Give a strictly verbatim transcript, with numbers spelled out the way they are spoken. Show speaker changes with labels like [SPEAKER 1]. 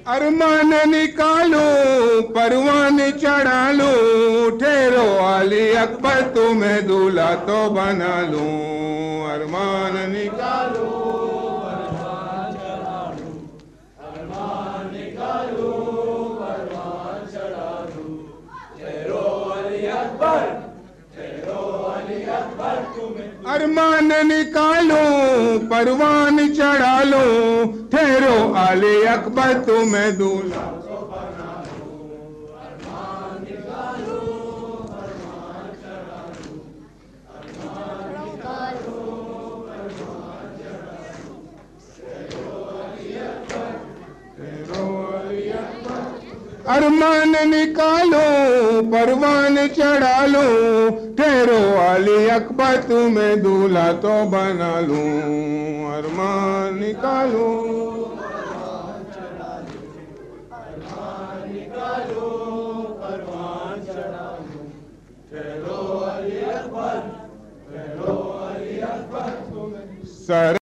[SPEAKER 1] अरमान निकालो परवान चढ़ा लो, ठहरो अली अकबर तुम्हें दूल्हा तो बना लूं। अरमान निकालो परवान चढ़ा लो, अरमान निकालो परवान चढ़ा लो, ठहरो अली अकबर, ठहरो अली अकबर तुम्हें। अरमान निकालो परवान चढ़ा लो, ठहरो अली अकबर तुम्हें दूल्हा तो बना लो। अरमान निकालो परवान चढ़ा लो, अरमान निकालो परवान चढ़ा लो, ठहरो अली अकबर, ठहरो अली अकबर। अरमान निकालो परवान चढ़ा लो, ठहरो अली अकबर तुम्हें दूल्हा तो बना लूं। अरमान निकालो परवान चढ़ा लो, अरमान निकालो परवान चढ़ा लो, ठहरो अली अकबर, ठहरो अली अकबर तुम्हें। सर